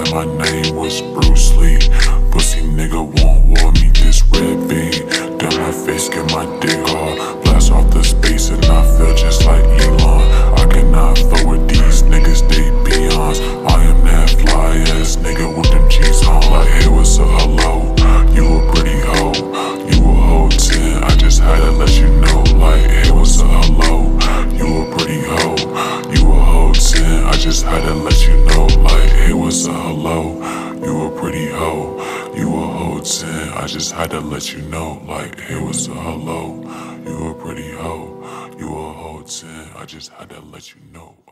my name was Bruce Lee. Pussy nigga won't war me this red bean. Down my face, get my dick hard. Blast off the space and I feel just like Elon. I cannot flow with these niggas, they peons. I am that fly ass nigga with them G's on. Like, hey, what's up, hello? You a pretty hoe, you a hoe 10. I just had to let you know. Like, hey, what's up, hello? You a pretty hoe, you a hoe 10. I just had to let you know. Like, hey, what's up, hello? You a pretty hoe, you a hoe 10. I just had to let you know. Like, hey, what's up, hello? You a pretty hoe, you a hoe 10. I just had to let you know.